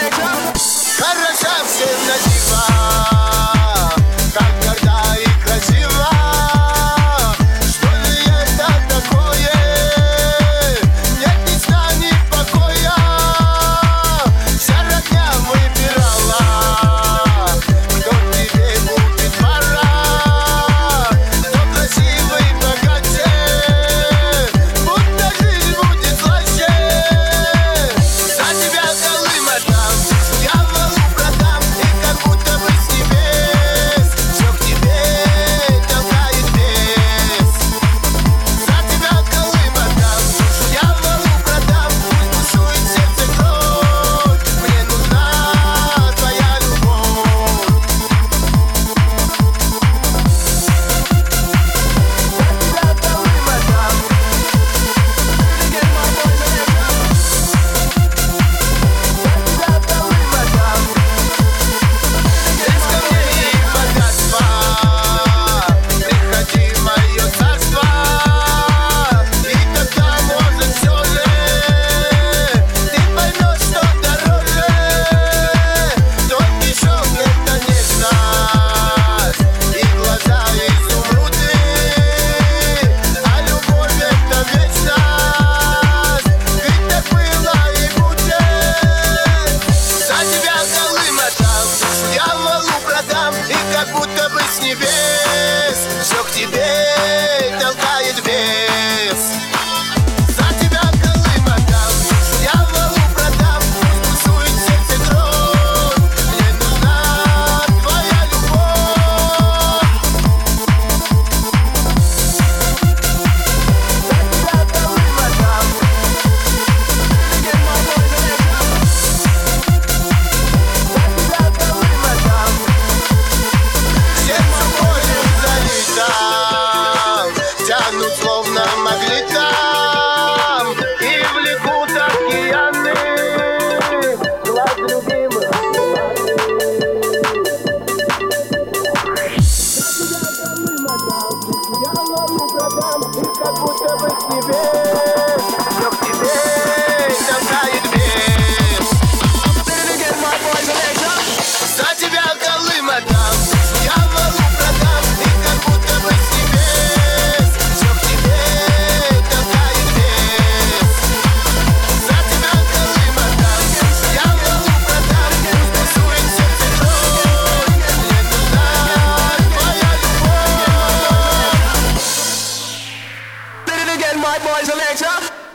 Хороша всем на диво, как горда и красива. Что ли это такое? Нет ни сна, ни покоя. Вся родня выбирала, кто тебе будет пора. Кто красивый, богаче, будто жизнь будет слаще. За тебя Колым отдам, дьяволу продам, и как будто бы с небес все к тебе толкает вес. За тебя Колым отдам, дьяволу продам, пусть бушует сердце кровь, мне нужна твоя любовь. За тебя Колым отдам. Есть ко мне и богатство, приходи в мое царство. И тогда, может, все же ты поймешь, что дороже. Тот мешок — это нежность, и глаза изумруды, а любовь — это вечность, ведь так было и будет. За тебя Колым отдам, дьяволу продам, и как будто бы с небес все к тебе толкает вес. За тебя Колым отдам, дьяволу продам, пусть бушует сердце кровь, мне нужна твоя любовь. За тебя Колым отдам. Сердце болью залито, тянут словно магнитом и влекут океаны глаз любимых. Дьяволу продам, и как будто бы с небес все к тебе толкает вес. За тебя Колым отдам, дьяволу продам, и как будто бы с небес все к тебе толкает вес. За тебя Колым отдам, дьяволу продам, пусть бушует сердце кровь, мне нужна твоя любовь. Did it again, my boys, Alexa.